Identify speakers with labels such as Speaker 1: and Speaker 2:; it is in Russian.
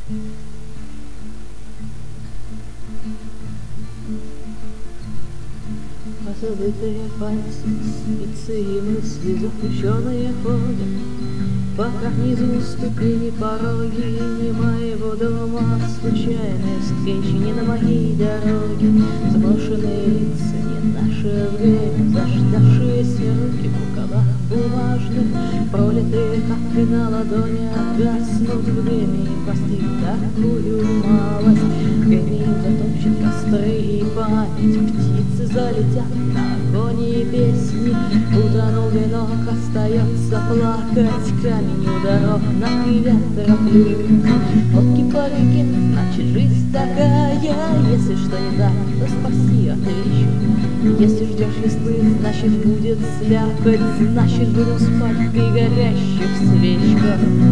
Speaker 1: Позабытые пальцы, спицы и мысли запрещенные ходят по карнизу ступени пороги не моего дома, случайные встречи не на моей дороге, заброшенные лица не наше время, заждавшиеся руки в рукавах бумажных, пролитые капли на ладони гаснут времени, прости такую малость, гранит затопчет костры и память, птицы залетят на агонии песни, утонул венок, остается плакать камень у дорог, на ветра плюют лодки по реке, значит жизнь такая, если что не так, то спаси, отвечу. Если ждешь весны, значит будет слякоть, значит будем спать при горящих свечках.